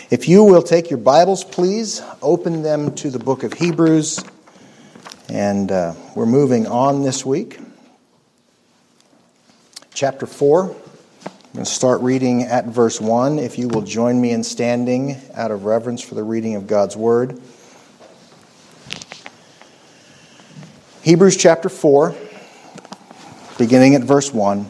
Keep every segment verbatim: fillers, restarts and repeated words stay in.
If you will take your Bibles, please, open them to the book of Hebrews, and uh, we're moving on this week. Chapter four, I'm going to start reading at verse one. If you will join me in standing out of reverence for the reading of God's Word. Hebrews chapter four, beginning at verse one.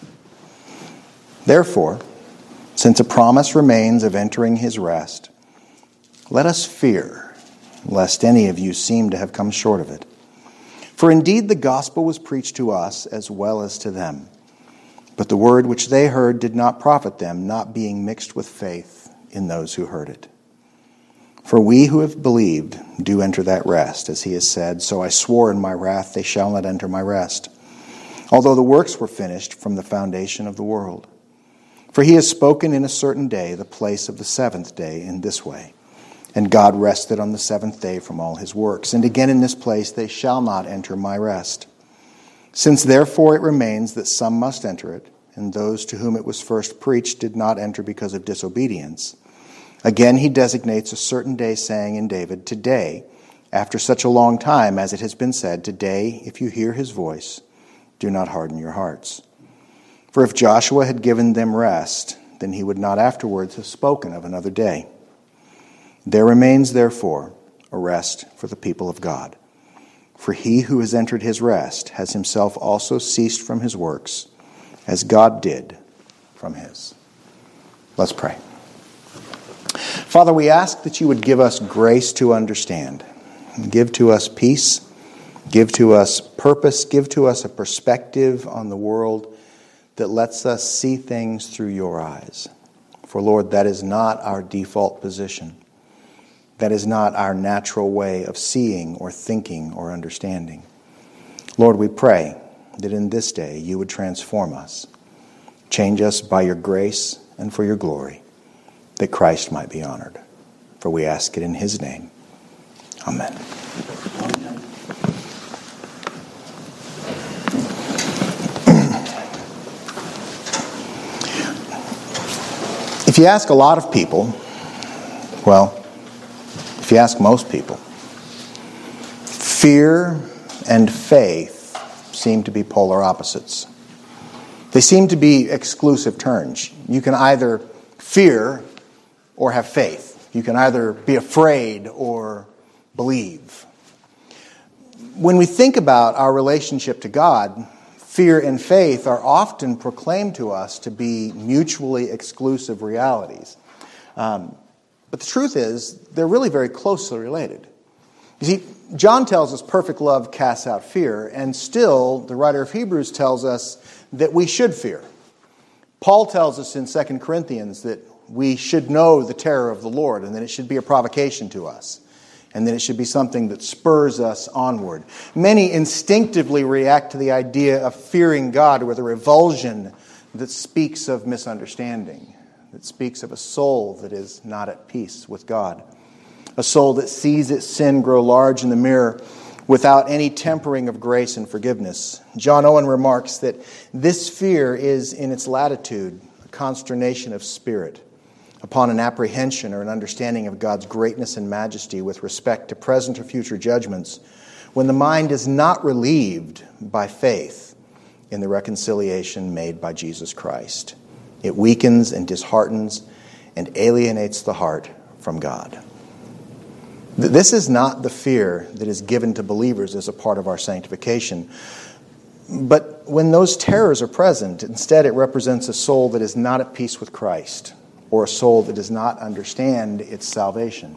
Therefore, since a promise remains of entering his rest, let us fear, lest any of you seem to have come short of it. For indeed the gospel was preached to us as well as to them. But the word which they heard did not profit them, not being mixed with faith in those who heard it. For we who have believed do enter that rest, as he has said, so I swore in my wrath, they shall not enter my rest, although the works were finished from the foundation of the world. For he has spoken in a certain day the place of the seventh day in this way. And God rested on the seventh day from all his works. And again in this place they shall not enter my rest. Since therefore it remains that some must enter it, and those to whom it was first preached did not enter because of disobedience. Again he designates a certain day, saying in David, Today, after such a long time as it has been said, Today, if you hear his voice, do not harden your hearts. For if Joshua had given them rest, then he would not afterwards have spoken of another day. There remains, therefore, a rest for the people of God. For he who has entered his rest has himself also ceased from his works, as God did from his. Let's pray. Father, we ask that you would give us grace to understand. Give to us peace. Give to us purpose. Give to us a perspective on the world that lets us see things through your eyes. For Lord, that is not our default position. That is not our natural way of seeing or thinking or understanding. Lord, we pray that in this day you would transform us. Change us by your grace and for your glory, that Christ might be honored. For we ask it in his name. Amen. If you ask a lot of people, well, if you ask most people, fear and faith seem to be polar opposites. They seem to be exclusive terms. You can either fear or have faith. You can either be afraid or believe. When we think about our relationship to God, fear and faith are often proclaimed to us to be mutually exclusive realities. Um, but the truth is, they're really very closely related. You see, John tells us perfect love casts out fear, and still the writer of Hebrews tells us that we should fear. Paul tells us in Second Corinthians that we should know the terror of the Lord, and that it should be a provocation to us, and that it should be something that spurs us onward. Many instinctively react to the idea of fearing God with a revulsion that speaks of misunderstanding, that speaks of a soul that is not at peace with God, a soul that sees its sin grow large in the mirror without any tempering of grace and forgiveness. John Owen remarks that this fear is in its latitude a consternation of spirit, upon an apprehension or an understanding of God's greatness and majesty with respect to present or future judgments, when the mind is not relieved by faith in the reconciliation made by Jesus Christ. It weakens and disheartens and alienates the heart from God. This is not the fear that is given to believers as a part of our sanctification. But when those terrors are present, instead it represents a soul that is not at peace with Christ, or a soul that does not understand its salvation.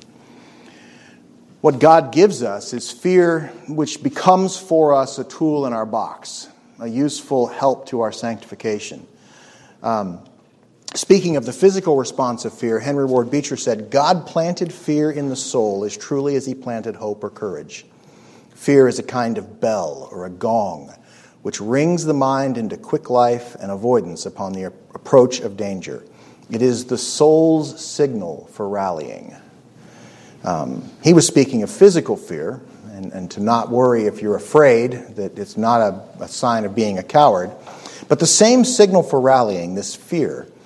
What God gives us is fear which becomes for us a tool in our box, a useful help to our sanctification. Um, speaking of the physical response of fear, Henry Ward Beecher said, God planted fear in the soul as truly as he planted hope or courage. Fear is a kind of bell or a gong which rings the mind into quick life and avoidance upon the approach of danger. It is the soul's signal for rallying. Um, he was speaking of physical fear, and, and to not worry if you're afraid, that it's not a, a sign of being a coward. But the same signal for rallying, this fear,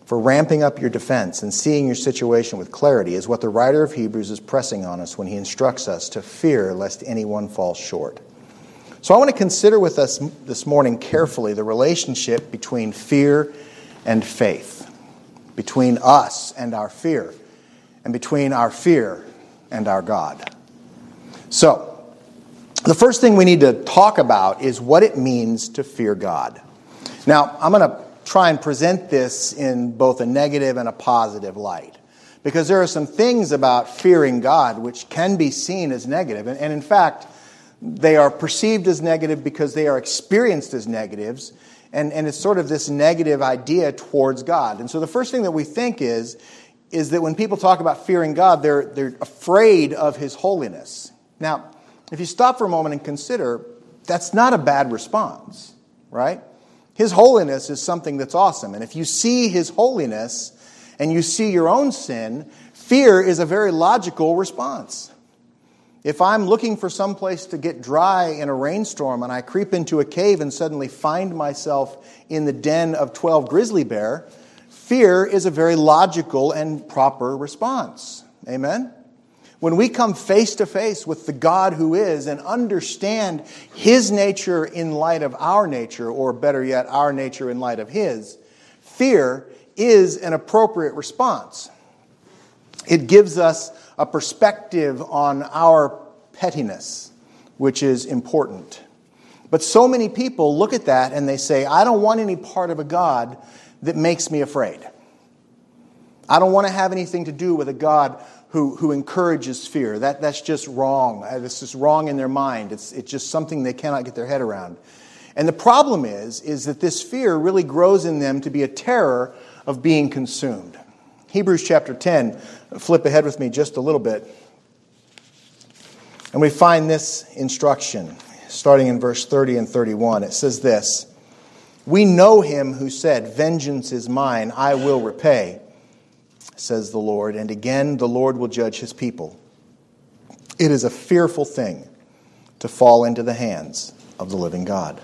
for ramping up your defense and seeing your situation with clarity is what the writer of Hebrews is pressing on us when he instructs us to fear lest anyone falls short. So I want to consider with us this morning carefully the relationship between fear and faith, between us and our fear, and between our fear and our God. So, the first thing we need to talk about is what it means to fear God. Now, I'm going to try and present this in both a negative and a positive light, because there are some things about fearing God which can be seen as negative, and, and in fact, they are perceived as negative because they are experienced as negatives, and, and it's sort of this negative idea towards God. And so the first thing that we think is, is that when people talk about fearing God, they're, they're afraid of His holiness. Now, if you stop for a moment and consider, that's not a bad response, right? His holiness is something that's awesome. And if you see His holiness and you see your own sin, fear is a very logical response. If I'm looking for some place to get dry in a rainstorm and I creep into a cave and suddenly find myself in the den of twelve grizzly bear, fear is a very logical and proper response. Amen? When we come face to face with the God who is and understand His nature in light of our nature, or better yet, our nature in light of His, fear is an appropriate response. It gives us a perspective on our pettiness, which is important. But so many people look at that and they say, I don't want any part of a God that makes me afraid. I don't want to have anything to do with a God who, who encourages fear. That, that's just wrong. It's just wrong in their mind. It's, it's just something they cannot get their head around. And the problem is, is that this fear really grows in them to be a terror of being consumed. Hebrews chapter ten, flip ahead with me just a little bit. And we find this instruction, starting in verse thirty and thirty-one. It says this, we know Him who said, vengeance is mine, I will repay, says the Lord, and again the Lord will judge His people. It is a fearful thing to fall into the hands of the living God.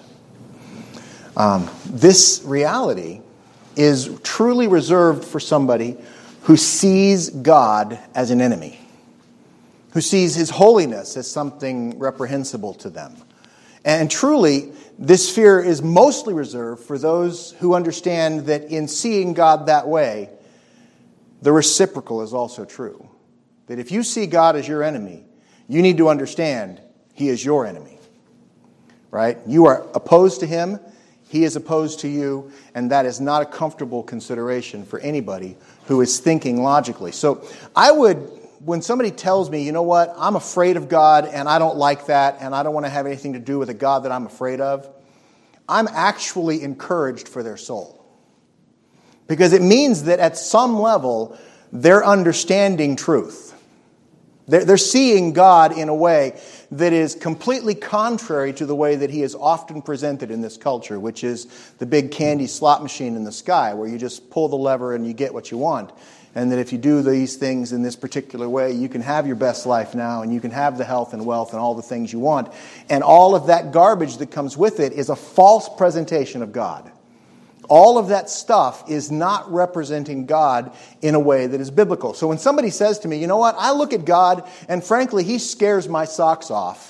Um, this reality is truly reserved for somebody who sees God as an enemy, who sees His holiness as something reprehensible to them. And truly, this fear is mostly reserved for those who understand that in seeing God that way, the reciprocal is also true. That if you see God as your enemy, you need to understand He is your enemy. Right? You are opposed to Him, He is opposed to you, and that is not a comfortable consideration for anybody who is thinking logically. So I would, when somebody tells me, you know what, I'm afraid of God and I don't like that and I don't want to have anything to do with a God that I'm afraid of, I'm actually encouraged for their soul. Because it means that at some level, they're understanding truth. They're, they're seeing God in a way that is completely contrary to the way that He is often presented in this culture, which is the big candy slot machine in the sky, where you just pull the lever and you get what you want. And that if you do these things in this particular way, you can have your best life now, and you can have the health and wealth and all the things you want. And all of that garbage that comes with it is a false presentation of God. All of that stuff is not representing God in a way that is biblical. So when somebody says to me, you know what, I look at God and frankly, He scares my socks off,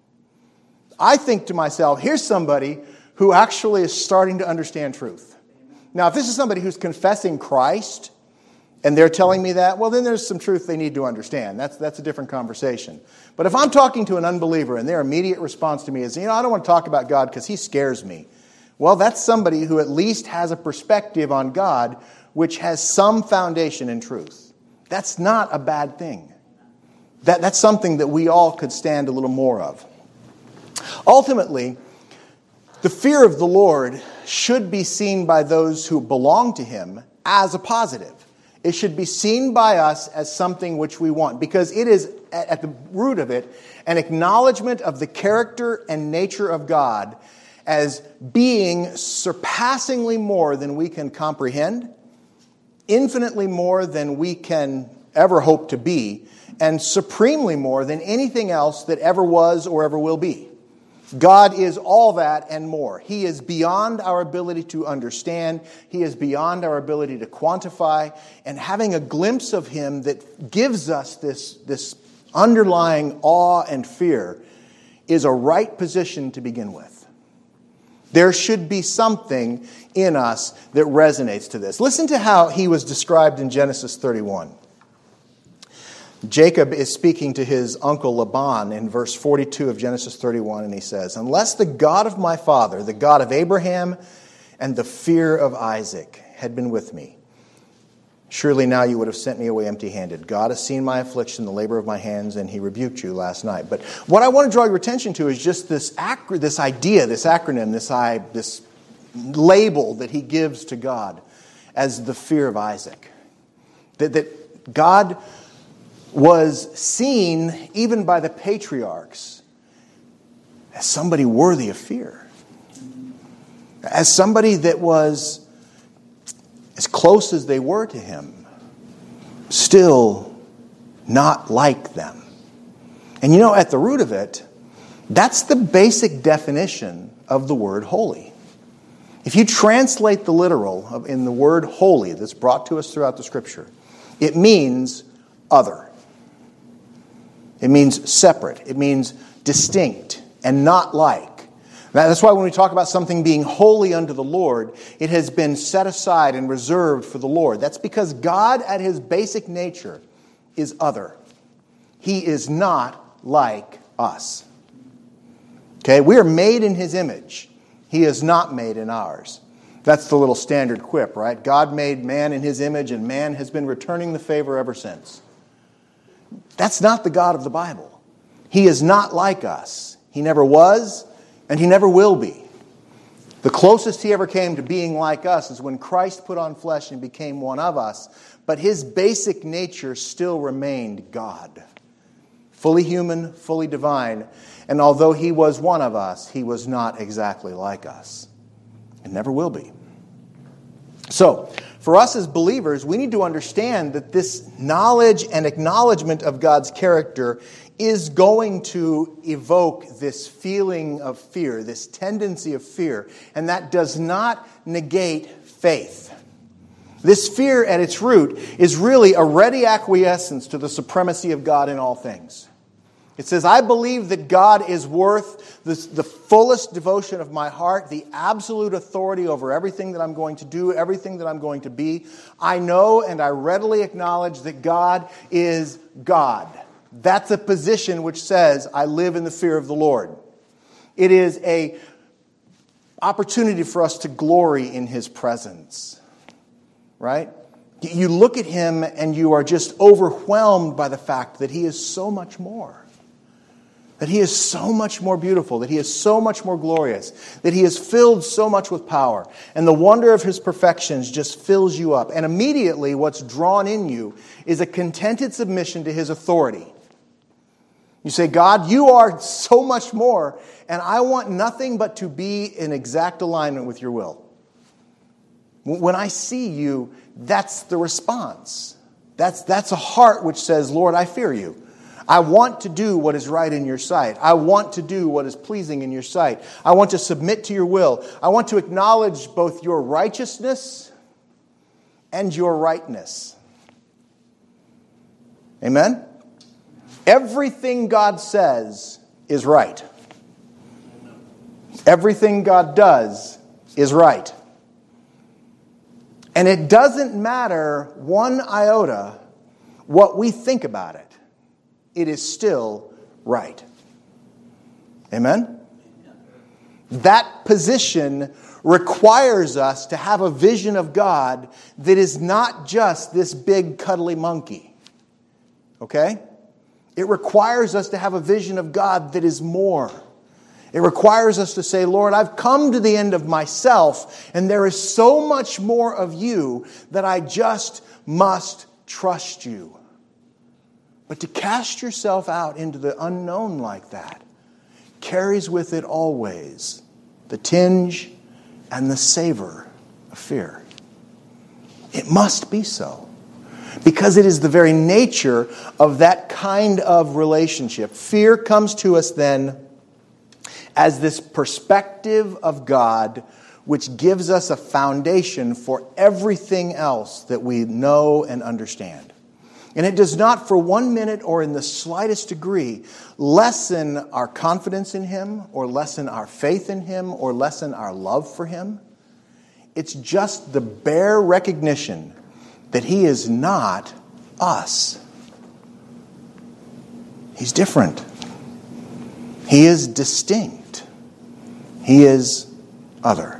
I think to myself, here's somebody who actually is starting to understand truth. Now, if this is somebody who's confessing Christ and they're telling me that, well, then there's some truth they need to understand. That's, that's a different conversation. But if I'm talking to an unbeliever and their immediate response to me is, you know, I don't want to talk about God because He scares me. Well, that's somebody who at least has a perspective on God which has some foundation in truth. That's not a bad thing. That, that's something that we all could stand a little more of. Ultimately, the fear of the Lord should be seen by those who belong to Him as a positive. It should be seen by us as something which we want, because it is, at the root of it, an acknowledgement of the character and nature of God as being surpassingly more than we can comprehend, infinitely more than we can ever hope to be, and supremely more than anything else that ever was or ever will be. God is all that and more. He is beyond our ability to understand. He is beyond our ability to quantify. And having a glimpse of Him that gives us this, this underlying awe and fear is a right position to begin with. There should be something in us that resonates to this. Listen to how he was described in Genesis thirty-one. Jacob is speaking to his uncle Laban in verse forty-two of Genesis thirty-one, and he says, "Unless the God of my father, the God of Abraham and the fear of Isaac had been with me, surely now you would have sent me away empty-handed. God has seen my affliction, the labor of my hands, and He rebuked you last night." But what I want to draw your attention to is just this ac- this idea, this acronym, this, I, this label that he gives to God as the fear of Isaac. That, that God was seen, even by the patriarchs, as somebody worthy of fear. As somebody that was, as close as they were to him, still not like them. And you know, at the root of it, that's the basic definition of the word holy. If you translate the literal of, in the word holy that's brought to us throughout the Scripture, it means other. It means separate. It means distinct and not like. That's why when we talk about something being holy unto the Lord, it has been set aside and reserved for the Lord. That's because God, at His basic nature, is other. He is not like us. Okay, we are made in His image. He is not made in ours. That's the little standard quip, right? God made man in His image, and man has been returning the favor ever since. That's not the God of the Bible. He is not like us. He never was, and He never will be. The closest He ever came to being like us is when Christ put on flesh and became one of us, but His basic nature still remained God. Fully human, fully divine, and although He was one of us, He was not exactly like us. And never will be. So, for us as believers, we need to understand that this knowledge and acknowledgement of God's character is going to evoke this feeling of fear, this tendency of fear, and that does not negate faith. This fear at its root is really a ready acquiescence to the supremacy of God in all things. It says, I believe that God is worth the, the fullest devotion of my heart, the absolute authority over everything that I'm going to do, everything that I'm going to be. I know and I readily acknowledge that God is God. That's a position which says, I live in the fear of the Lord. It is an opportunity for us to glory in His presence. Right? You look at Him and you are just overwhelmed by the fact that He is so much more. That He is so much more beautiful, that He is so much more glorious, that He is filled so much with power. And the wonder of His perfections just fills you up. And immediately what's drawn in you is a contented submission to His authority. You say, God, you are so much more, and I want nothing but to be in exact alignment with your will. When I see you, that's the response. That's, that's a heart which says, Lord, I fear you. I want to do what is right in your sight. I want to do what is pleasing in your sight. I want to submit to your will. I want to acknowledge both your righteousness and your rightness. Amen? Everything God says is right. Everything God does is right. And it doesn't matter one iota what we think about it. It is still right. Amen? That position requires us to have a vision of God that is not just this big cuddly monkey. Okay? It requires us to have a vision of God that is more. It requires us to say, Lord, I've come to the end of myself, and there is so much more of you that I just must trust you. But to cast yourself out into the unknown like that carries with it always the tinge and the savor of fear. It must be so. Because it is the very nature of that kind of relationship. Fear comes to us then as this perspective of God which gives us a foundation for everything else that we know and understand. And it does not for one minute or in the slightest degree lessen our confidence in Him or lessen our faith in Him or lessen our love for Him. It's just the bare recognition that He is not us. He's different. He is distinct. He is other.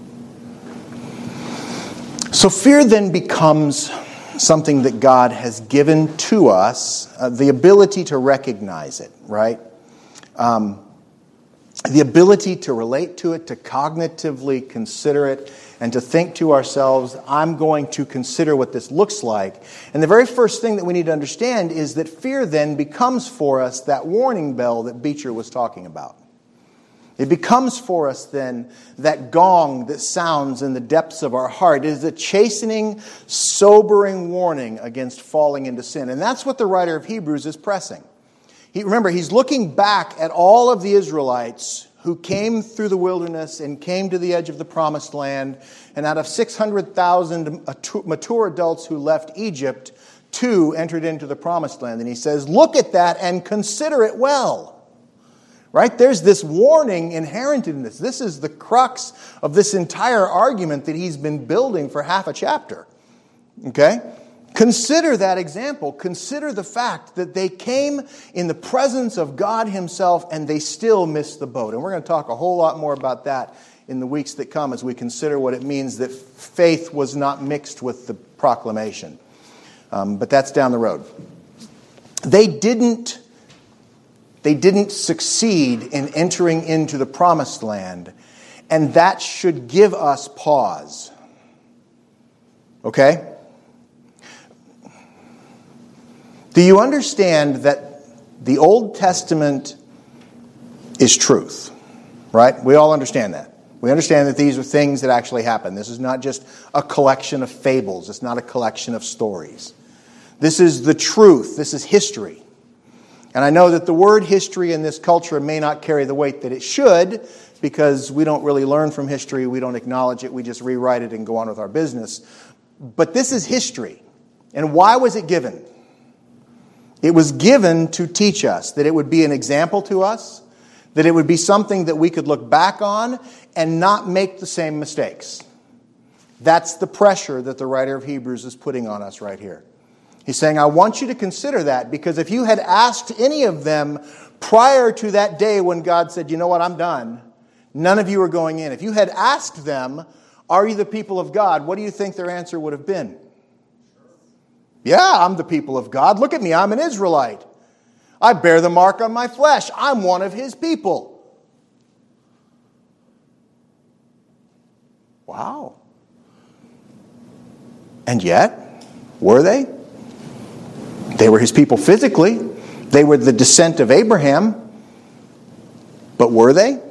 So fear then becomes something that God has given to us, uh, the ability to recognize it, right? Um, the ability to relate to it, to cognitively consider it, and to think to ourselves, I'm going to consider what this looks like. And the very first thing that we need to understand is that fear then becomes for us that warning bell that Beecher was talking about. It becomes for us then that gong that sounds in the depths of our heart. It is a chastening, sobering warning against falling into sin. And that's what the writer of Hebrews is pressing. He, remember, he's looking back at all of the Israelites who came through the wilderness and came to the edge of the promised land. And out of six hundred thousand mature adults who left Egypt, two entered into the promised land. And he says, look at that and consider it well. Right? There's this warning inherent in this. This is the crux of this entire argument that he's been building for half a chapter. Okay? Consider that example. Consider the fact that they came in the presence of God Himself and they still missed the boat. And we're going to talk a whole lot more about that in the weeks that come as we consider what it means that faith was not mixed with the proclamation. Um, but that's down the road. They didn't They didn't succeed in entering into the promised land, and that should give us pause. Okay? Do you understand that the Old Testament is truth? Right? We all understand that. We understand that these are things that actually happen. This is not just a collection of fables. It's not a collection of stories. This is the truth. This is history. And I know that the word history in this culture may not carry the weight that it should, because we don't really learn from history, we don't acknowledge it, we just rewrite it and go on with our business. But this is history. And why was it given? It was given to teach us, that it would be an example to us, that it would be something that we could look back on and not make the same mistakes. That's the pressure that the writer of Hebrews is putting on us right here. He's saying, I want you to consider that, because if you had asked any of them prior to that day when God said, you know what, I'm done, none of you are going in. If you had asked them, are you the people of God? What do you think their answer would have been? Yeah, I'm the people of God. Look at me, I'm an Israelite. I bear the mark on my flesh. I'm one of His people. Wow. And yet, were they? They were His people physically. They were the descent of Abraham. But were they?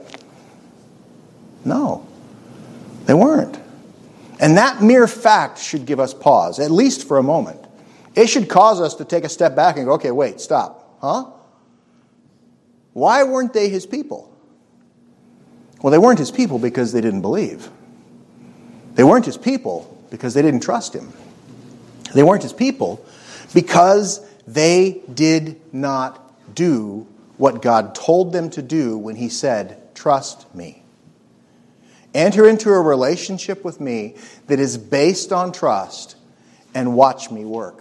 No. They weren't. And that mere fact should give us pause, at least for a moment. It should cause us to take a step back and go, okay, wait, stop. Huh? Why weren't they His people? Well, they weren't His people because they didn't believe. They weren't His people because they didn't trust Him. They weren't His people because they did not do what God told them to do when He said, trust me. Enter into a relationship with me that is based on trust and watch me work.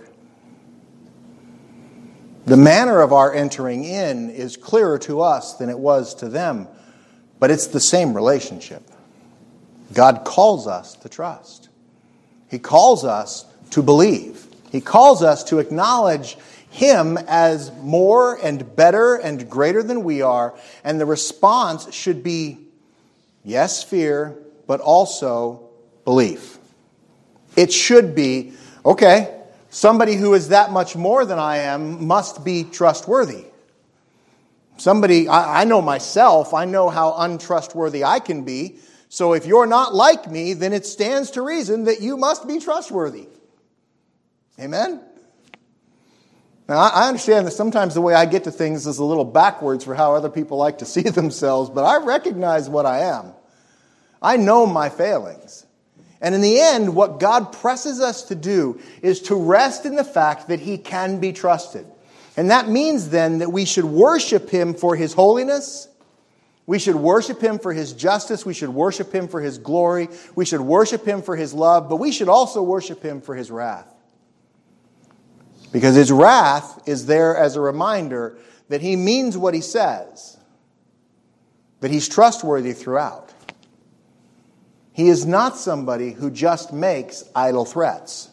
The manner of our entering in is clearer to us than it was to them, but it's the same relationship. God calls us to trust. He calls us to believe. He calls us to acknowledge Him as more and better and greater than we are. And the response should be, yes, fear, but also belief. It should be, okay, somebody who is that much more than I am must be trustworthy. Somebody, I, I know myself, I know how untrustworthy I can be. So if you're not like me, then it stands to reason that you must be trustworthy. Amen? Now, I understand that sometimes the way I get to things is a little backwards for how other people like to see themselves, but I recognize what I am. I know my failings. And in the end, what God presses us to do is to rest in the fact that He can be trusted. And that means then that we should worship Him for His holiness. We should worship Him for His justice. We should worship Him for His glory. We should worship Him for His love. But we should also worship Him for His wrath. Because His wrath is there as a reminder that He means what He says. That He's trustworthy throughout. He is not somebody who just makes idle threats.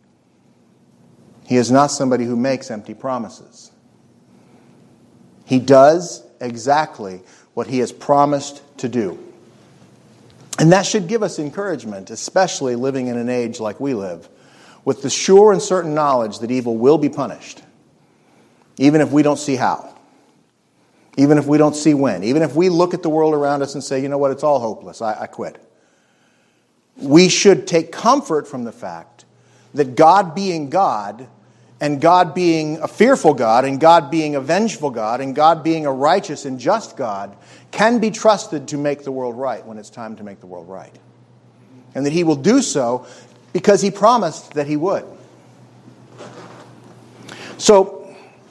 He is not somebody who makes empty promises. He does exactly what He has promised to do. And that should give us encouragement, especially living in an age like we live, with the sure and certain knowledge that evil will be punished, even if we don't see how, even if we don't see when, even if we look at the world around us and say, you know what, it's all hopeless, I, I quit. We should take comfort from the fact that God being God, and God being a fearful God, and God being a vengeful God, and God being a righteous and just God, can be trusted to make the world right when it's time to make the world right. And that He will do so because He promised that He would. So,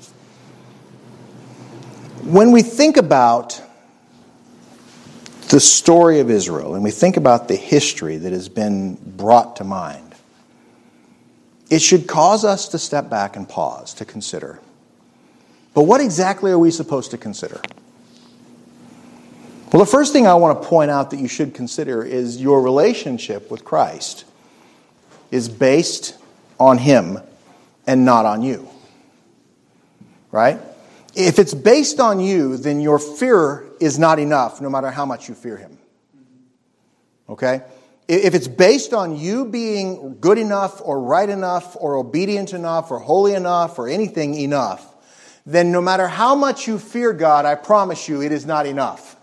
when we think about the story of Israel, and we think about the history that has been brought to mind, it should cause us to step back and pause to consider. But what exactly are we supposed to consider? Well, the first thing I want to point out that you should consider is your relationship with Christ is based on Him and not on you. Right? If it's based on you, then your fear is not enough, no matter how much you fear Him. Okay? If it's based on you being good enough or right enough or obedient enough or holy enough or anything enough, then no matter how much you fear God, I promise you it is not enough.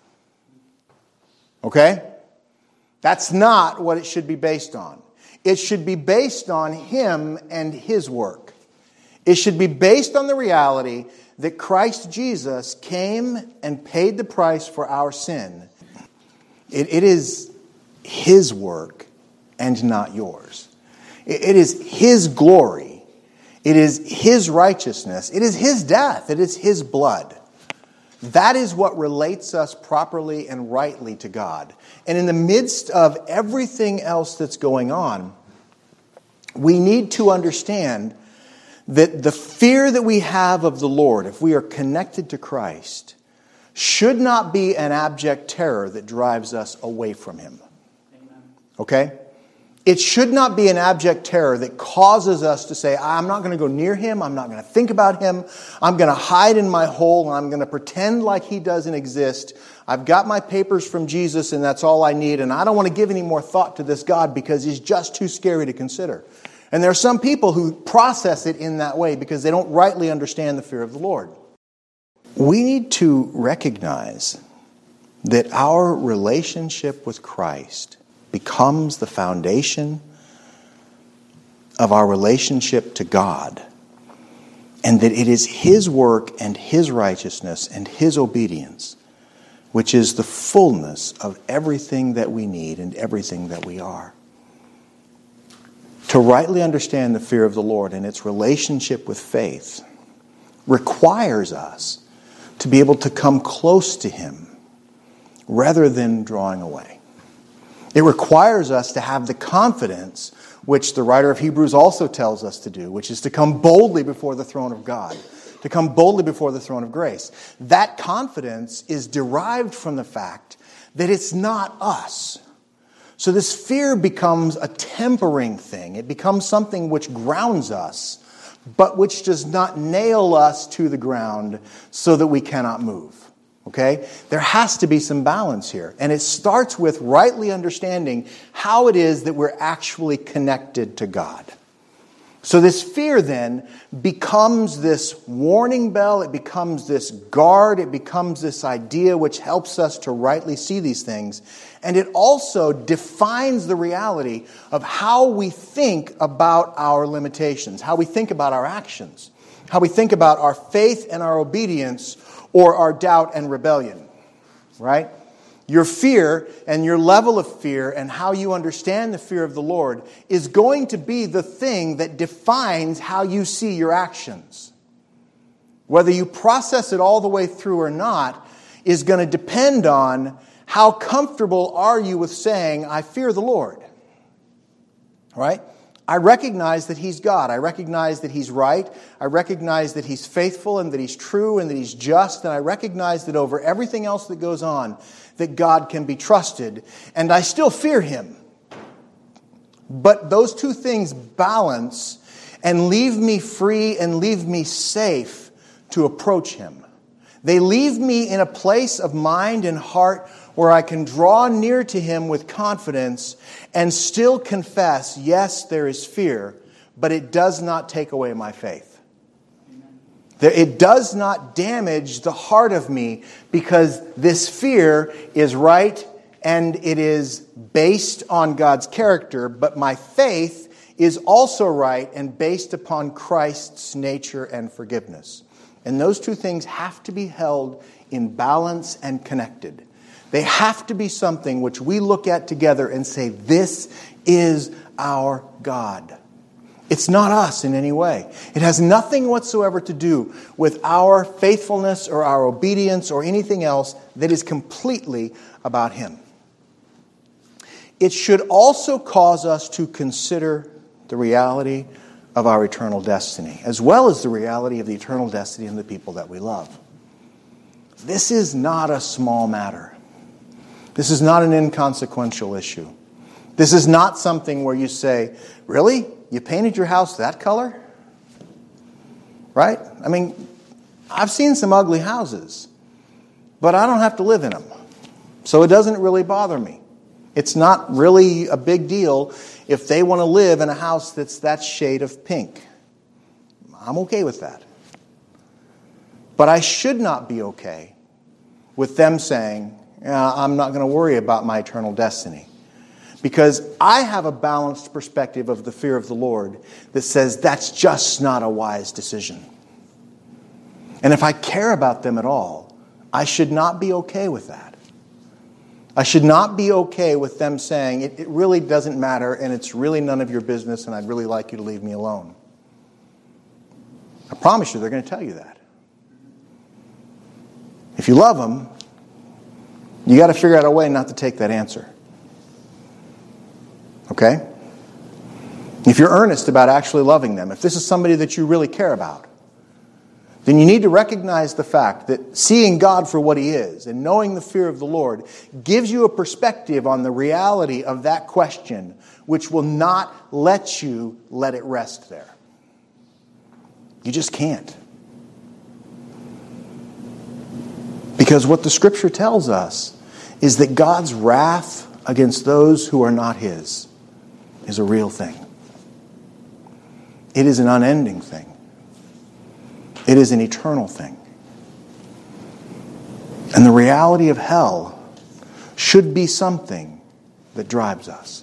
Okay? That's not what it should be based on. It should be based on Him and His work. It should be based on the reality that Christ Jesus came and paid the price for our sin. It, it is His work and not yours. It, it is His glory. It is His righteousness. It is His death. It is His blood. That is what relates us properly and rightly to God. And in the midst of everything else that's going on, we need to understand that the fear that we have of the Lord, if we are connected to Christ, should not be an abject terror that drives us away from Him. Okay? It should not be an abject terror that causes us to say, I'm not going to go near Him, I'm not going to think about Him, I'm going to hide in my hole, and I'm going to pretend like He doesn't exist. I've got my papers from Jesus, and that's all I need, and I don't want to give any more thought to this God because He's just too scary to consider. And there are some people who process it in that way because they don't rightly understand the fear of the Lord. We need to recognize that our relationship with Christ becomes the foundation of our relationship to God, and that it is His work and His righteousness and His obedience which is the fullness of everything that we need and everything that we are. To rightly understand the fear of the Lord and its relationship with faith requires us to be able to come close to Him rather than drawing away. It requires us to have the confidence, which the writer of Hebrews also tells us to do, which is to come boldly before the throne of God, to come boldly before the throne of grace. That confidence is derived from the fact that it's not us. So this fear becomes a tempering thing. It becomes something which grounds us, but which does not nail us to the ground so that we cannot move. Okay? There has to be some balance here. And it starts with rightly understanding how it is that we're actually connected to God. So this fear then becomes this warning bell, it becomes this guard, it becomes this idea which helps us to rightly see these things. And it also defines the reality of how we think about our limitations, how we think about our actions. how we think about our faith and our obedience or our doubt and rebellion, right? Your fear and your level of fear and how you understand the fear of the Lord is going to be the thing that defines how you see your actions. Whether you process it all the way through or not is going to depend on how comfortable are you with saying, I fear the Lord. Right? I recognize that He's God. I recognize that He's right. I recognize that He's faithful and that He's true and that He's just. And I recognize that over everything else that goes on, that God can be trusted. And I still fear Him. But those two things balance and leave me free and leave me safe to approach Him. They leave me in a place of mind and heart where I can draw near to Him with confidence and still confess, yes, there is fear, but it does not take away my faith. It does not damage the heart of me because this fear is right and it is based on God's character, but my faith is also right and based upon Christ's nature and forgiveness. And those two things have to be held in balance and connected. They have to be something which we look at together and say, this is our God. It's not us in any way. It has nothing whatsoever to do with our faithfulness or our obedience or anything else that is completely about Him. It should also cause us to consider the reality of our eternal destiny, as well as the reality of the eternal destiny of the people that we love. This is not a small matter. This is not an inconsequential issue. This is not something where you say, really? You painted your house that color? Right? I mean, I've seen some ugly houses, but I don't have to live in them. So it doesn't really bother me. It's not really a big deal if they want to live in a house that's that shade of pink. I'm okay with that. But I should not be okay with them saying, yeah, I'm not going to worry about my eternal destiny. Because I have a balanced perspective of the fear of the Lord that says that's just not a wise decision. And if I care about them at all, I should not be okay with that. I should not be okay with them saying, it, it really doesn't matter and it's really none of your business and I'd really like you to leave me alone. I promise you they're going to tell you that. If you love them, you got to figure out a way not to take that answer. Okay? If you're earnest about actually loving them, if this is somebody that you really care about, then you need to recognize the fact that seeing God for what He is and knowing the fear of the Lord gives you a perspective on the reality of that question, which will not let you let it rest there. You just can't. Because what the Scripture tells us is that God's wrath against those who are not His is a real thing. It is an unending thing. It is an eternal thing. And the reality of hell should be something that drives us.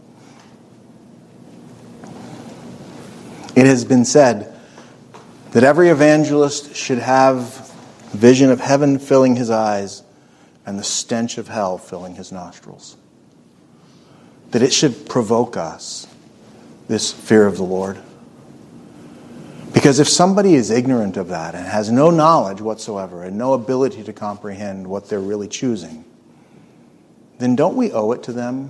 It has been said that every evangelist should have a vision of heaven filling his eyes and the stench of hell filling his nostrils. That it should provoke us, this fear of the Lord. Because if somebody is ignorant of that and has no knowledge whatsoever and no ability to comprehend what they're really choosing, then don't we owe it to them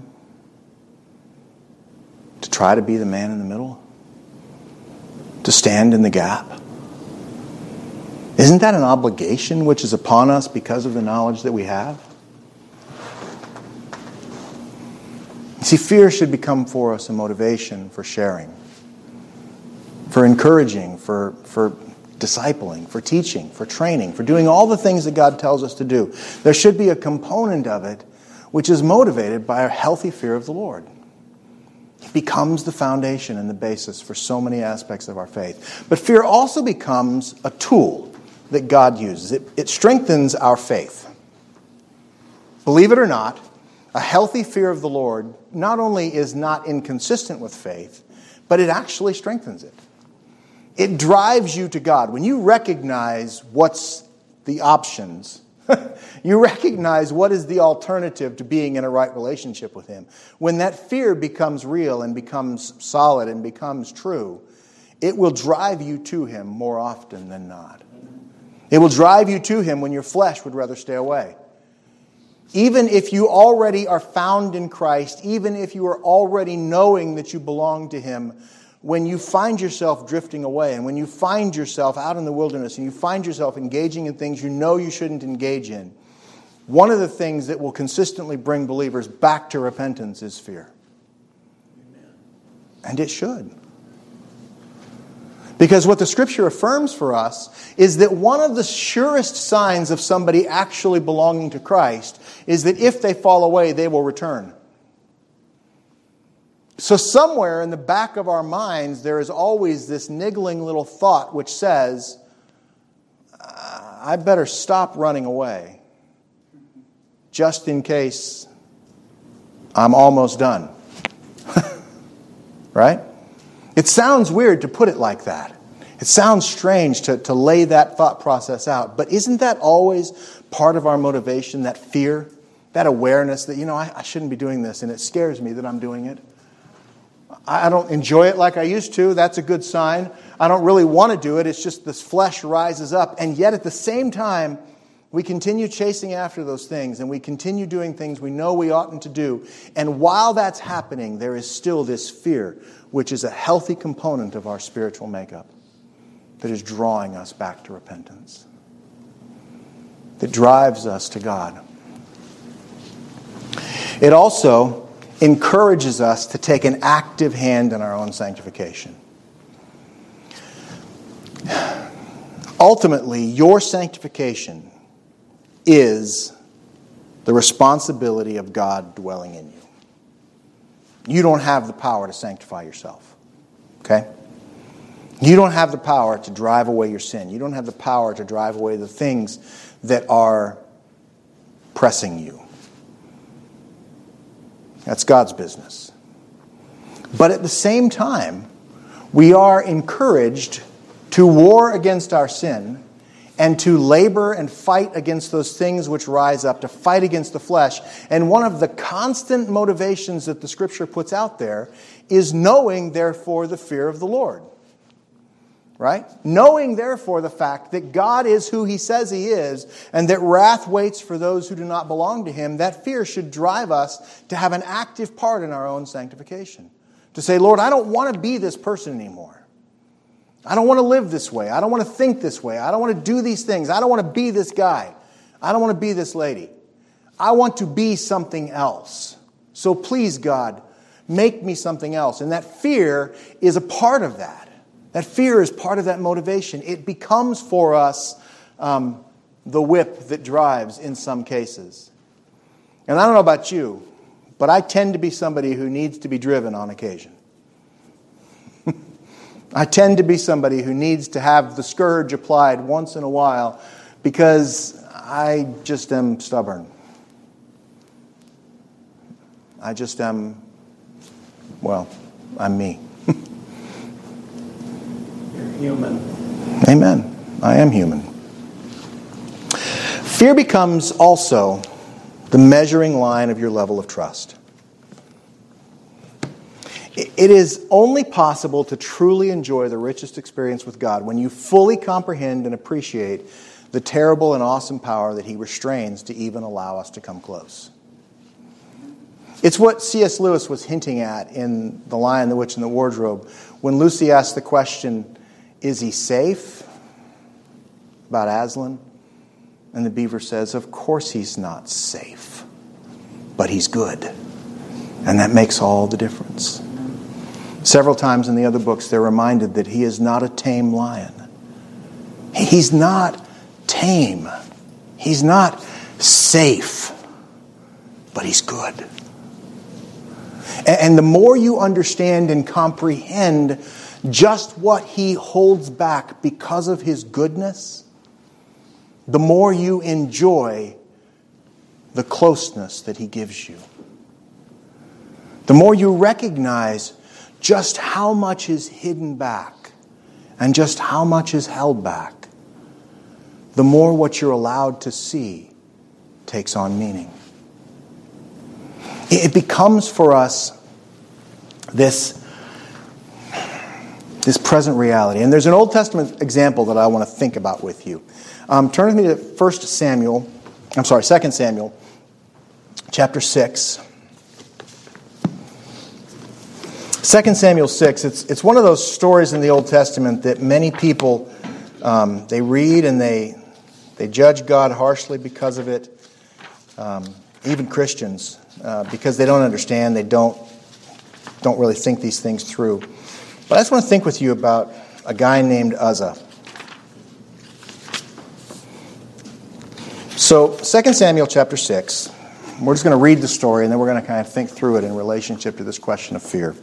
to try to be the man in the middle? To stand in the gap? Isn't that an obligation which is upon us because of the knowledge that we have? See, fear should become for us a motivation for sharing, for encouraging, for, for discipling, for teaching, for training, for doing all the things that God tells us to do. There should be a component of it which is motivated by a healthy fear of the Lord. It becomes the foundation and the basis for so many aspects of our faith. But fear also becomes a tool that God uses. It, it strengthens our faith. Believe it or not, a healthy fear of the Lord not only is not inconsistent with faith, but it actually strengthens it. It drives you to God. When you recognize what's the options, you recognize what is the alternative to being in a right relationship with Him. When that fear becomes real and becomes solid and becomes true, it will drive you to Him more often than not. It will drive you to Him when your flesh would rather stay away. Even if you already are found in Christ, even if you are already knowing that you belong to Him, when you find yourself drifting away and when you find yourself out in the wilderness and you find yourself engaging in things you know you shouldn't engage in, one of the things that will consistently bring believers back to repentance is fear. And it should. Because what the Scripture affirms for us is that one of the surest signs of somebody actually belonging to Christ is that if they fall away, they will return. So somewhere in the back of our minds, there is always this niggling little thought which says, I better stop running away, just in case I'm almost done. Right? It sounds weird to put it like that. It sounds strange to, to lay that thought process out. But isn't that always part of our motivation, that fear, that awareness that, you know, I, I shouldn't be doing this, and it scares me that I'm doing it? I don't enjoy it like I used to. That's a good sign. I don't really want to do it. It's just this flesh rises up. And yet at the same time, we continue chasing after those things and we continue doing things we know we oughtn't to do. And while that's happening, there is still this fear, which is a healthy component of our spiritual makeup that is drawing us back to repentance, that drives us to God. It also encourages us to take an active hand in our own sanctification. Ultimately, your sanctification is the responsibility of God dwelling in you. You don't have the power to sanctify yourself. Okay? You don't have the power to drive away your sin. You don't have the power to drive away the things that are pressing you. That's God's business. But at the same time, we are encouraged to war against our sin and to labor and fight against those things which rise up, to fight against the flesh. And one of the constant motivations that the Scripture puts out there is knowing, therefore, the fear of the Lord. Right? Knowing, therefore, the fact that God is who He says He is and that wrath waits for those who do not belong to Him, that fear should drive us to have an active part in our own sanctification. To say, Lord, I don't want to be this person anymore. I don't want to live this way. I don't want to think this way. I don't want to do these things. I don't want to be this guy. I don't want to be this lady. I want to be something else. So please, God, make me something else. And that fear is a part of that. That fear is part of that motivation. It becomes for us um, the whip that drives in some cases. And I don't know about you, but I tend to be somebody who needs to be driven on occasion. I tend to be somebody who needs to have the scourge applied once in a while because I just am stubborn. I just am, well, I'm me. Human. Amen. I am human. Fear becomes also the measuring line of your level of trust. It is only possible to truly enjoy the richest experience with God when you fully comprehend and appreciate the terrible and awesome power that He restrains to even allow us to come close. It's what C S Lewis was hinting at in The Lion, the Witch, and the Wardrobe when Lucy asked the question, is he safe? About Aslan. And the beaver says, of course he's not safe, but he's good. And that makes all the difference. Several times in the other books, they're reminded that he is not a tame lion. He's not tame. He's not safe, but he's good. And the more you understand and comprehend just what he holds back because of his goodness, the more you enjoy the closeness that he gives you. The more you recognize just how much is hidden back and just how much is held back, the more what you're allowed to see takes on meaning. It becomes for us this, this present reality. And there's an Old Testament example that I want to think about with you. Um, turn with me to First Samuel, I'm sorry, Second Samuel, chapter six. Second Samuel six, it's, it's one of those stories in the Old Testament that many people, um, they read and they, they judge God harshly because of it. Um, even Christians, uh, because they don't understand, they don't, don't really think these things through. But I just want to think with you about a guy named Uzzah. So, Second Samuel chapter six, we're just going to read the story and then we're going to kind of think through it in relationship to this question of fear.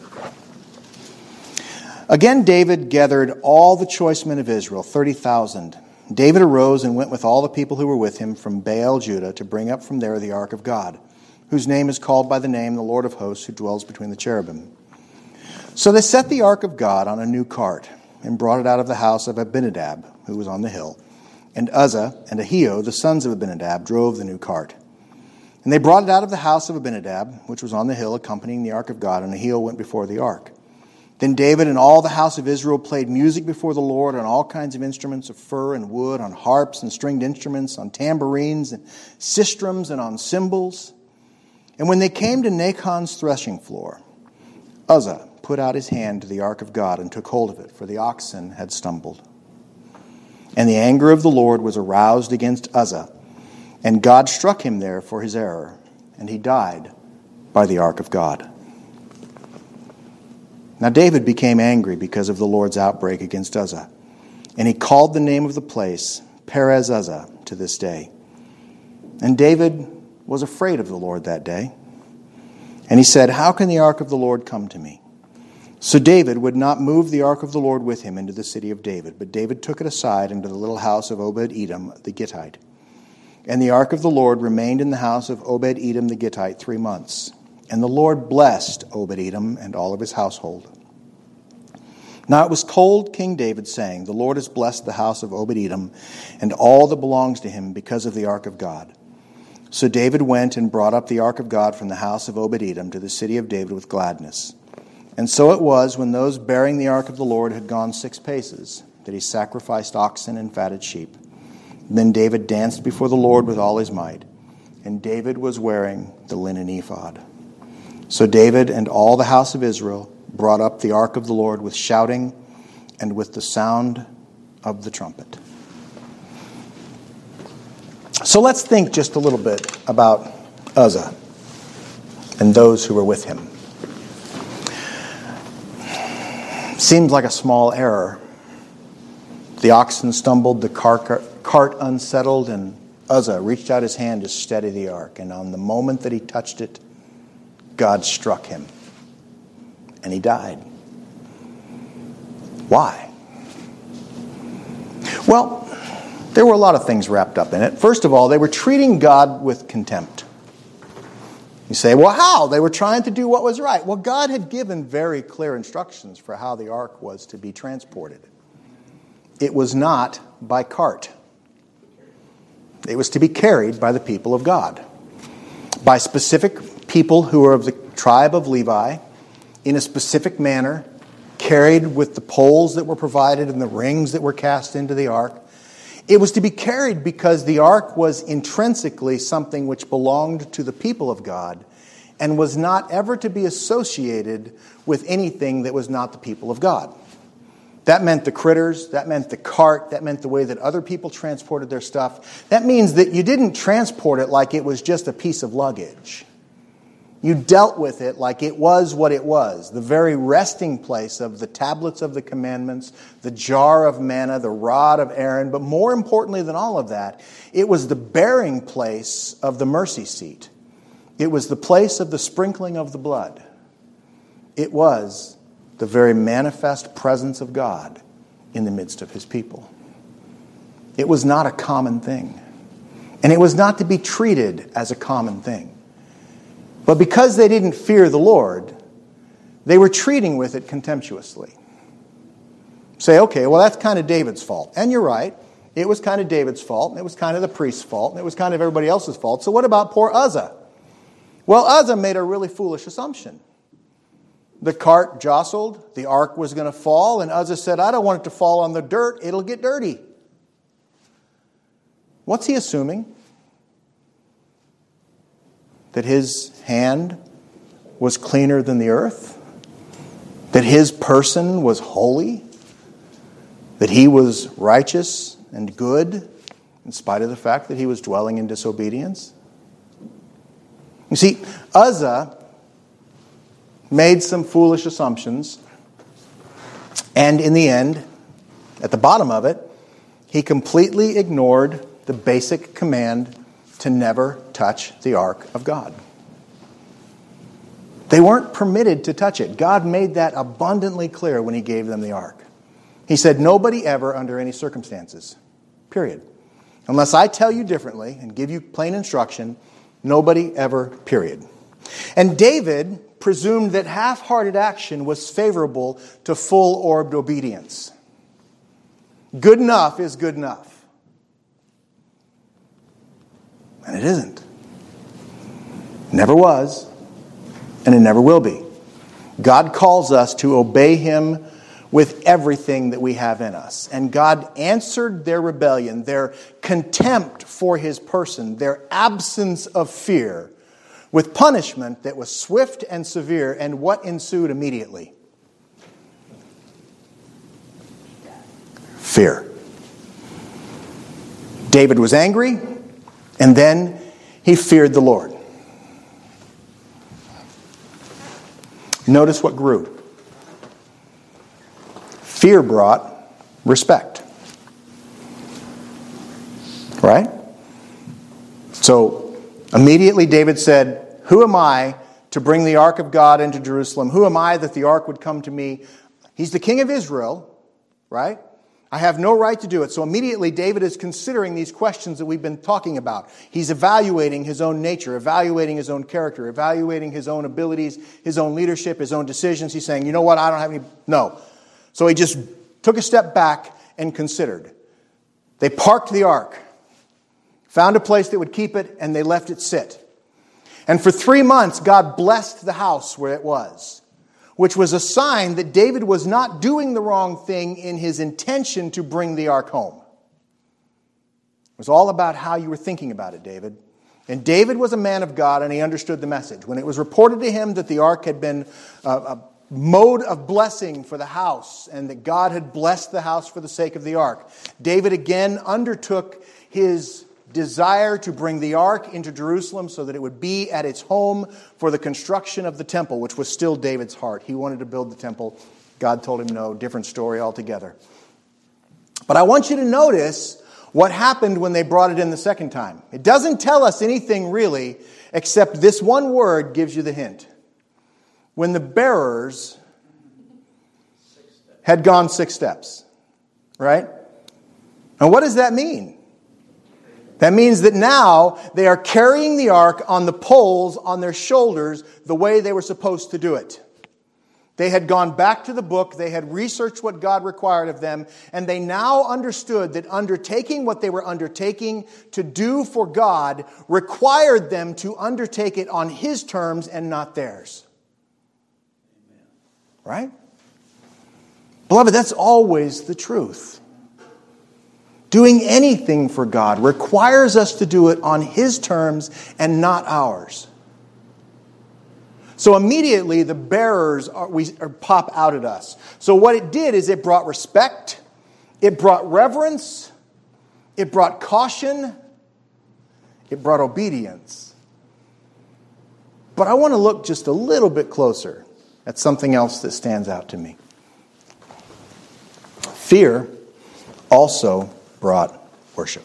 Again, David gathered all the choice men of Israel, thirty thousand. David arose and went with all the people who were with him from Baal, Judah, to bring up from there the ark of God, whose name is called by the name the Lord of hosts, who dwells between the cherubim. So they set the ark of God on a new cart and brought it out of the house of Abinadab, who was on the hill. And Uzzah and Ahio, the sons of Abinadab, drove the new cart. And they brought it out of the house of Abinadab, which was on the hill, accompanying the ark of God, and Ahio went before the ark. Then David and all the house of Israel played music before the Lord on all kinds of instruments of fir and wood, on harps and stringed instruments, on tambourines and sistrums and on cymbals. And when they came to Nachon's threshing floor, Uzzah put out his hand to the ark of God and took hold of it, for the oxen had stumbled. And the anger of the Lord was aroused against Uzzah, and God struck him there for his error, and he died by the ark of God. Now David became angry because of the Lord's outbreak against Uzzah, and he called the name of the place Perez Uzzah to this day. And David was afraid of the Lord that day, and he said, "How can the ark of the Lord come to me?" So David would not move the ark of the Lord with him into the city of David, but David took it aside into the little house of Obed-Edom the Gittite. And the ark of the Lord remained in the house of Obed-Edom the Gittite three months. And the Lord blessed Obed-Edom and all of his household. Now it was told King David, saying, "The Lord has blessed the house of Obed-Edom and all that belongs to him because of the ark of God." So David went and brought up the ark of God from the house of Obed-Edom to the city of David with gladness. And so it was, when those bearing the ark of the Lord had gone six paces, that he sacrificed oxen and fatted sheep. Then David danced before the Lord with all his might, and David was wearing the linen ephod. So David and all the house of Israel brought up the ark of the Lord with shouting and with the sound of the trumpet. So let's think just a little bit about Uzzah and those who were with him. Seems like a small error. The oxen stumbled, the cart, cart unsettled, and Uzzah reached out his hand to steady the ark. And on the moment that he touched it, God struck him, and he died. Why? Well, there were a lot of things wrapped up in it. First of all, they were treating God with contempt. You say, well, how? They were trying to do what was right. Well, God had given very clear instructions for how the ark was to be transported. It was not by cart. It was to be carried by the people of God, by specific people who were of the tribe of Levi, in a specific manner, carried with the poles that were provided and the rings that were cast into the ark. It was to be carried because the ark was intrinsically something which belonged to the people of God and was not ever to be associated with anything that was not the people of God. That meant the critters, that meant the cart, that meant the way that other people transported their stuff. That means that you didn't transport it like it was just a piece of luggage. You dealt with it like it was what it was, the very resting place of the tablets of the commandments, the jar of manna, the rod of Aaron. But more importantly than all of that, it was the bearing place of the mercy seat. It was the place of the sprinkling of the blood. It was the very manifest presence of God in the midst of his people. It was not a common thing. And it was not to be treated as a common thing. But because they didn't fear the Lord, they were treating with it contemptuously. say, okay, well, that's kind of David's fault. And you're right. It was kind of David's fault, and it was kind of the priest's fault, and it was kind of everybody else's fault. So what about poor Uzzah? Well, Uzzah made a really foolish assumption. The cart jostled, the ark was going to fall, and Uzzah said, I don't want it to fall on the dirt, it'll get dirty. What's he assuming? That his hand was cleaner than the earth? That his person was holy? That he was righteous and good, in spite of the fact that he was dwelling in disobedience? You see, Uzzah made some foolish assumptions, and in the end, at the bottom of it, he completely ignored the basic command to never touch the ark of God. They weren't permitted to touch it. God made that abundantly clear when he gave them the ark. He said, nobody ever, under any circumstances, period. Unless I tell you differently and give you plain instruction, nobody ever, period. And David presumed that half-hearted action was favorable to full-orbed obedience. Good enough is good enough. And it isn't. Never was, and it never will be. God calls us to obey him with everything that we have in us. And God answered their rebellion, their contempt for his person, their absence of fear, with punishment that was swift and severe. And what ensued immediately? Fear. David was angry, and then he feared the Lord. Notice what grew. Fear brought respect. Right? So immediately David said, who am I to bring the ark of God into Jerusalem? Who am I that the ark would come to me? He's the king of Israel, right? I have no right to do it. So immediately David is considering these questions that we've been talking about. He's evaluating his own nature, evaluating his own character, evaluating his own abilities, his own leadership, his own decisions. He's saying, you know what, I don't have any... No. So he just took a step back and considered. They parked the ark, found a place that would keep it, and they left it sit. And for three months, God blessed the house where it was, which was a sign that David was not doing the wrong thing in his intention to bring the ark home. It was all about how you were thinking about it, David. And David was a man of God, and he understood the message. When it was reported to him that the ark had been a, a mode of blessing for the house, and that God had blessed the house for the sake of the ark, David again undertook his desire to bring the ark into Jerusalem so that it would be at its home for the construction of the temple, which was still David's heart. He wanted to build the temple. God told him no, different story altogether. But I want you to notice what happened when they brought it in the second time. It doesn't tell us anything really, except this one word gives you the hint. When the bearers had gone six steps, right? And what does that mean? That means that now they are carrying the ark on the poles on their shoulders the way they were supposed to do it. They had gone back to the book, they had researched what God required of them, and they now understood that undertaking what they were undertaking to do for God required them to undertake it on his terms and not theirs. Right? Beloved, that's always the truth. Doing anything for God requires us to do it on his terms and not ours. So immediately the bearers are, we, are, pop out at us. So what it did is it brought respect, it brought reverence, it brought caution, it brought obedience. But I want to look just a little bit closer at something else that stands out to me. Fear also brought worship.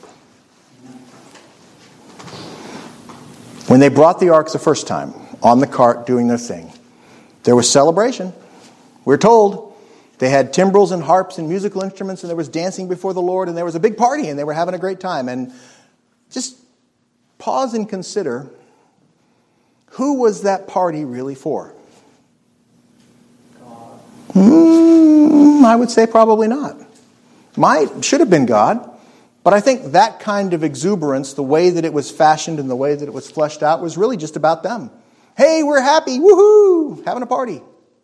When they brought the ark the first time, on the cart doing their thing, there was celebration. We're told they had timbrels and harps and musical instruments, and there was dancing before the Lord, and there was a big party, and they were having a great time. And just pause and consider, who was that party really for? God. Hmm. Hmm, I would say probably not. Might, should have been God. But I think that kind of exuberance, the way that it was fashioned and the way that it was fleshed out, was really just about them. Hey, we're happy, woohoo, having a party.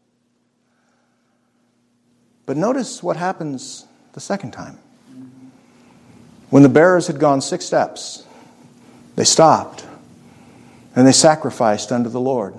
But notice what happens the second time. When the bearers had gone six steps, they stopped and they sacrificed unto the Lord.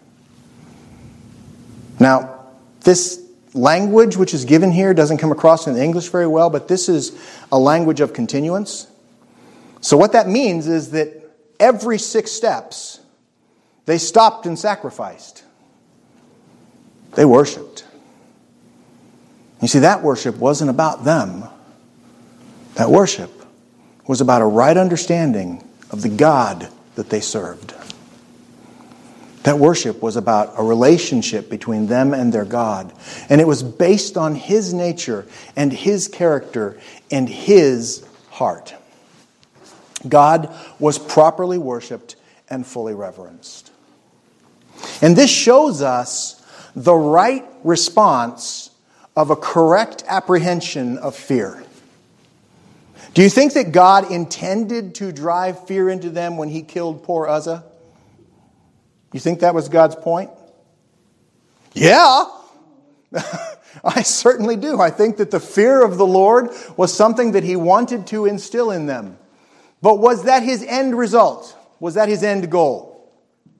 Now, this language which is given here doesn't come across in English very well, but this is a language of continuance. So what that means is that every six steps, they stopped and sacrificed. They worshiped. You see, that worship wasn't about them. That worship was about a right understanding of the God that they served. That worship was about a relationship between them and their God. And it was based on His nature and His character and His heart. God was properly worshiped and fully reverenced. And this shows us the right response of a correct apprehension of fear. Do you think that God intended to drive fear into them when He killed poor Uzzah? You think that was God's point? Yeah. I certainly do. I think that the fear of the Lord was something that He wanted to instill in them. But was that His end result? Was that His end goal?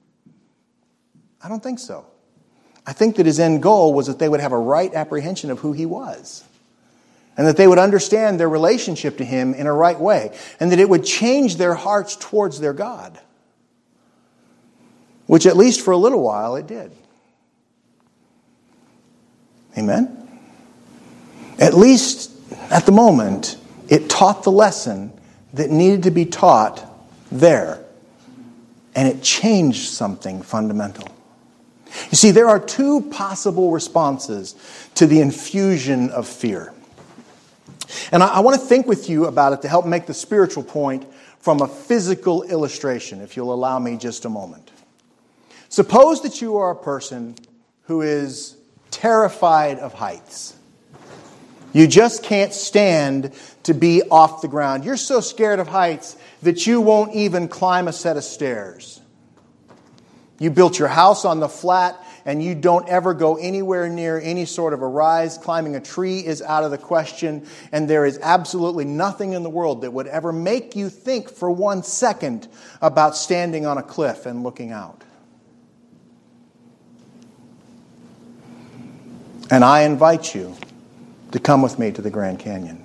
I don't think so. I think that His end goal was that they would have a right apprehension of who He was. And that they would understand their relationship to Him in a right way. And that it would change their hearts towards their God. Which at least for a little while it did. Amen? At least at the moment, it taught the lesson that needed to be taught there. And it changed something fundamental. You see, there are two possible responses to the infusion of fear. And I, I want to think with you about it to help make the spiritual point from a physical illustration, if you'll allow me just a moment. Suppose that you are a person who is terrified of heights. You just can't stand to be off the ground. You're so scared of heights that you won't even climb a set of stairs. You built your house on the flat and you don't ever go anywhere near any sort of a rise. Climbing a tree is out of the question, and there is absolutely nothing in the world that would ever make you think for one second about standing on a cliff and looking out. And I invite you to come with me to the Grand Canyon.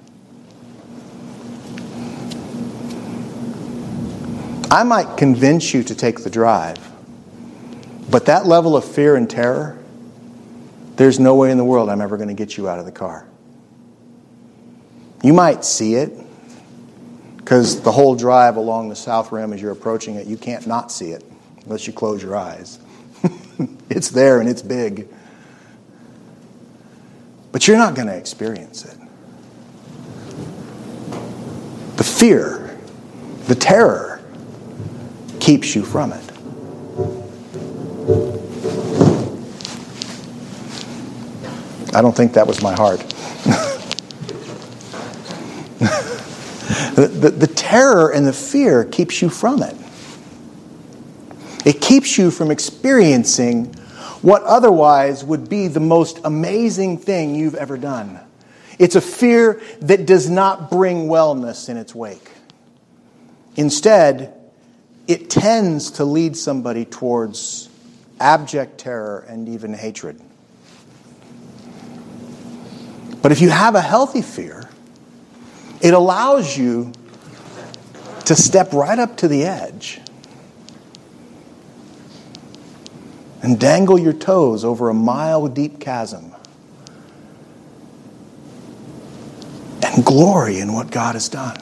I might convince you to take the drive, but that level of fear and terror, there's no way in the world I'm ever going to get you out of the car. You might see it, because the whole drive along the South Rim as you're approaching it, you can't not see it unless you close your eyes. It's there and it's big. But you're not going to experience it. The fear, the terror, keeps you from it. I don't think that was my heart. the, the, the terror and the fear keeps you from it. It keeps you from experiencing what otherwise would be the most amazing thing you've ever done. It's a fear that does not bring wellness in its wake. Instead, it tends to lead somebody towards abject terror and even hatred. But if you have a healthy fear, it allows you to step right up to the edge and dangle your toes over a mile-deep chasm and glory in what God has done.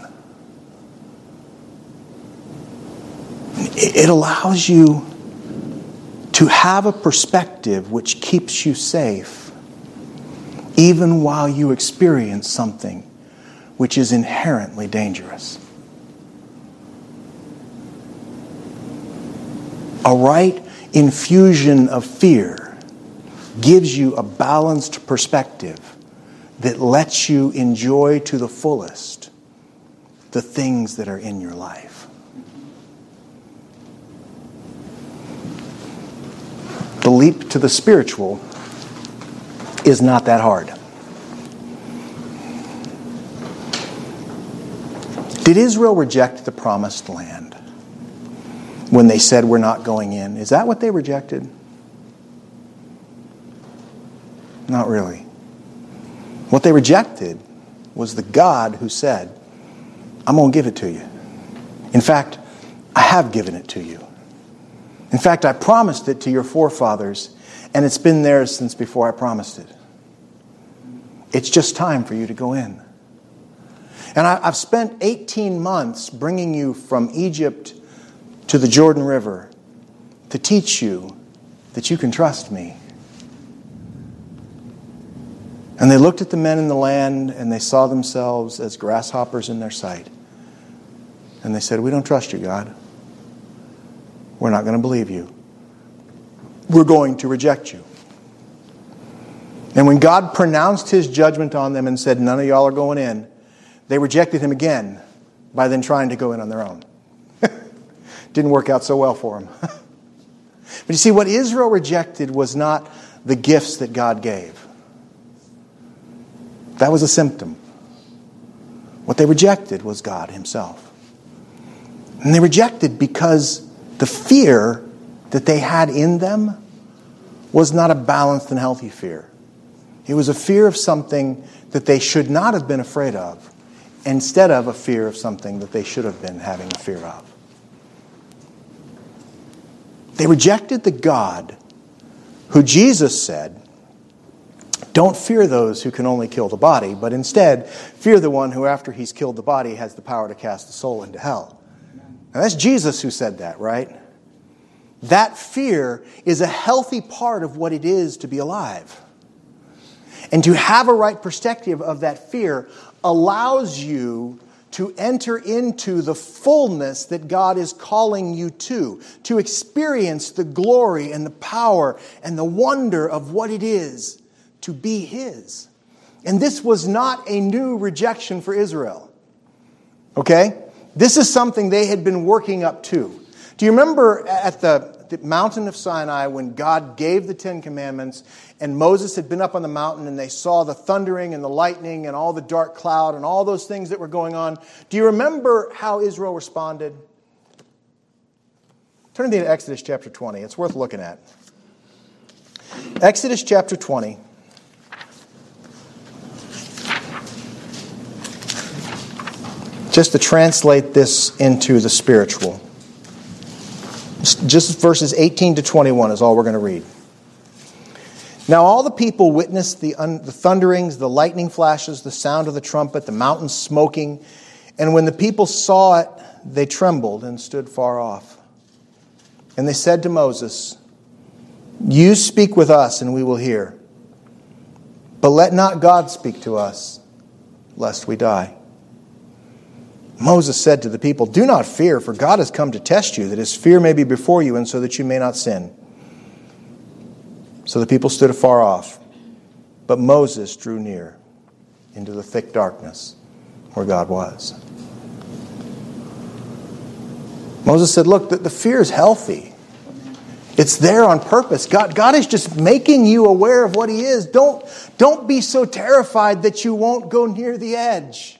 It allows you to have a perspective which keeps you safe, even while you experience something which is inherently dangerous. A right infusion of fear gives you a balanced perspective that lets you enjoy to the fullest the things that are in your life. The leap to the spiritual is not that hard. Did Israel reject the promised land when they said we're not going in? Is that what they rejected? Not really. What they rejected was the God who said, I'm going to give it to you. In fact, I have given it to you. In fact, I promised it to your forefathers, and it's been theirs since before I promised it. It's just time for you to go in. And I, I've spent eighteen months bringing you from Egypt to the Jordan River to teach you that you can trust me. And they looked at the men in the land and they saw themselves as grasshoppers in their sight. And they said, we don't trust you, God. We're not going to believe you. We're going to reject you. And when God pronounced his judgment on them and said, none of y'all are going in, they rejected him again by then trying to go in on their own. Didn't work out so well for them. But you see, what Israel rejected was not the gifts that God gave. That was a symptom. What they rejected was God himself. And they rejected because the fear that they had in them was not a balanced and healthy fear. It was a fear of something that they should not have been afraid of, instead of a fear of something that they should have been having a fear of. They rejected the God who Jesus said, don't fear those who can only kill the body, but instead fear the one who after he's killed the body has the power to cast the soul into hell. Now that's Jesus who said that, right? That fear is a healthy part of what it is to be alive. And to have a right perspective of that fear allows you to enter into the fullness that God is calling you to, to experience the glory and the power and the wonder of what it is to be his. And this was not a new rejection for Israel. Okay? This is something they had been working up to. Do you remember at the, the mountain of Sinai when God gave the Ten Commandments and Moses had been up on the mountain and they saw the thundering and the lightning and all the dark cloud and all those things that were going on? Do you remember how Israel responded? Turn to Exodus chapter twenty. It's worth looking at. Exodus chapter twenty. Just to translate this into the spiritual. Just verses eighteen to twenty-one is all we're going to read. Now all the people witnessed the, un- the thunderings, the lightning flashes, the sound of the trumpet, the mountains smoking. And when the people saw it, they trembled and stood far off. And they said to Moses, you speak with us and we will hear. But let not God speak to us, lest we die. Moses said to the people, do not fear, for God has come to test you, that his fear may be before you, and so that you may not sin. So the people stood afar off, but Moses drew near into the thick darkness where God was. Moses said, look, the, the fear is healthy. It's there on purpose. God, God is just making you aware of what he is. Don't, don't be so terrified that you won't go near the edge.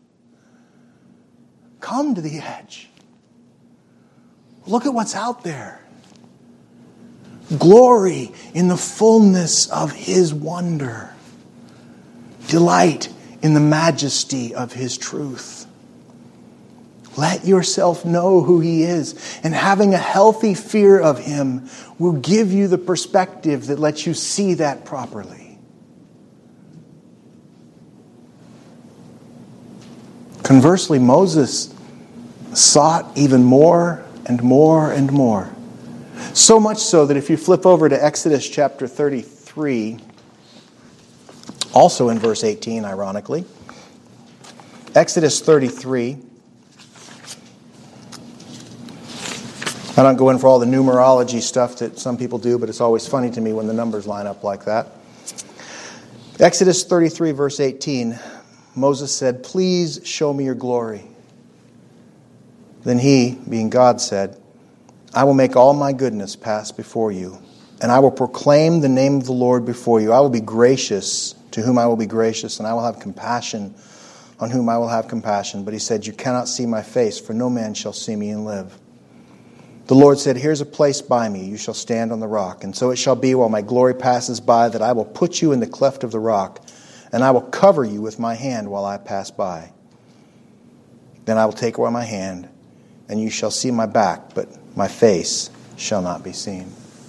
Come to the edge. Look at what's out there. Glory in the fullness of his wonder. Delight in the majesty of his truth. Let yourself know who he is. And having a healthy fear of him will give you the perspective that lets you see that properly. Conversely, Moses sought even more and more and more. So much so that if you flip over to Exodus chapter thirty-three, also in verse eighteen, ironically, Exodus thirty-three. I don't go in for all the numerology stuff that some people do, but it's always funny to me when the numbers line up like that. Exodus thirty-three, verse eighteen, Moses said, "Please show me your glory." Then he, being God, said, "I will make all my goodness pass before you, and I will proclaim the name of the Lord before you. I will be gracious to whom I will be gracious, and I will have compassion on whom I will have compassion." But he said, "You cannot see my face, for no man shall see me and live." The Lord said, "Here's a place by me. You shall stand on the rock. And so it shall be while my glory passes by that I will put you in the cleft of the rock, and I will cover you with my hand while I pass by. Then I will take away my hand, and you shall see my back, but my face shall not be seen."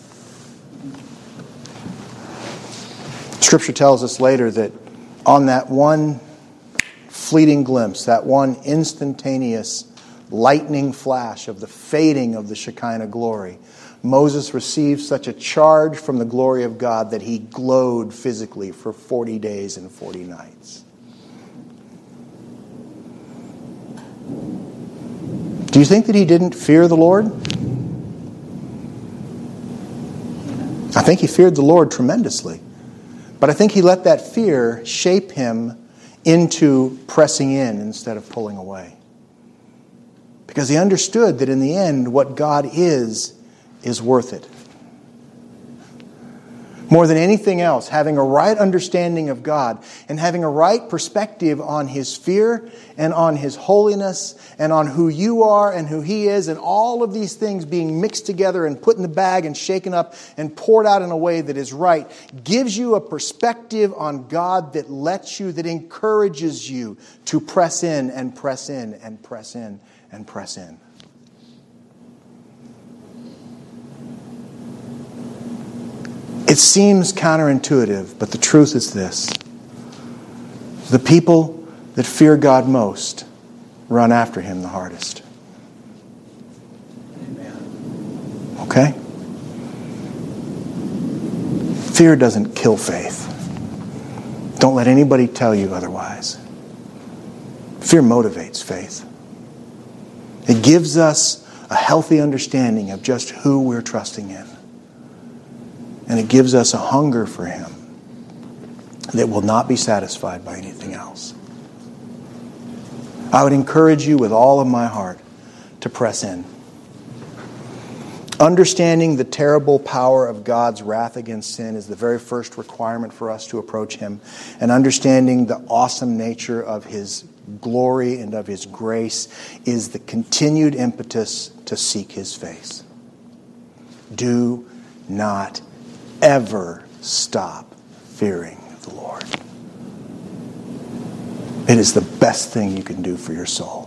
Scripture tells us later that on that one fleeting glimpse, that one instantaneous lightning flash of the fading of the Shekinah glory, Moses received such a charge from the glory of God that he glowed physically for forty days and forty nights. Do you think that he didn't fear the Lord? I think he feared the Lord tremendously. But I think he let that fear shape him into pressing in instead of pulling away. Because he understood that in the end, what God is, is worth it. More than anything else, having a right understanding of God and having a right perspective on His fear and on His holiness and on who you are and who He is, and all of these things being mixed together and put in the bag and shaken up and poured out in a way that is right, gives you a perspective on God that lets you, that encourages you to press in and press in and press in and press in. It seems counterintuitive, but the truth is this. The people that fear God most run after Him the hardest. Amen. Okay? Fear doesn't kill faith. Don't let anybody tell you otherwise. Fear motivates faith. It gives us a healthy understanding of just who we're trusting in. And it gives us a hunger for Him that will not be satisfied by anything else. I would encourage you with all of my heart to press in. Understanding the terrible power of God's wrath against sin is the very first requirement for us to approach Him. And understanding the awesome nature of His glory and of His grace is the continued impetus to seek His face. Do not ever stop fearing the Lord. It is the best thing you can do for your soul.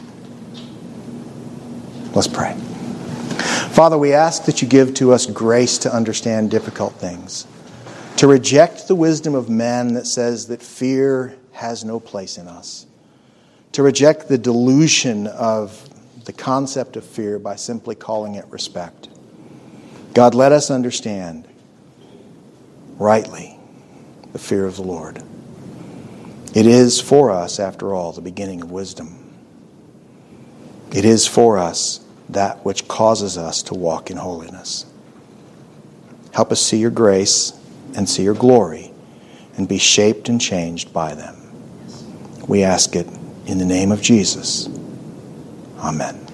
Let's pray. Father, we ask that you give to us grace to understand difficult things, to reject the wisdom of men that says that fear has no place in us, to reject the delusion of the concept of fear by simply calling it respect. God, let us understand rightly the fear of the Lord. It is for us, after all, the beginning of wisdom. It is for us that which causes us to walk in holiness. Help us see your grace and see your glory and be shaped and changed by them. We ask it in the name of Jesus. Amen.